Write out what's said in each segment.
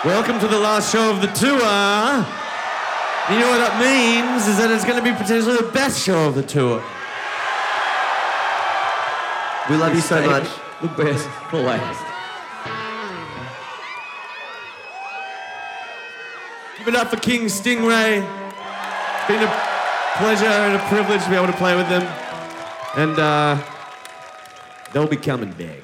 Welcome to the last show of the tour. You know what that means is that it's going to be potentially the best show of the tour. We love you so much. The best, always. Give it up for King Stingray. It's been a pleasure and a privilege to be able to play with them. And they'll be coming back.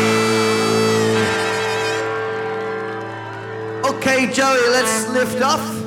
Okay, Joey, let's lift off.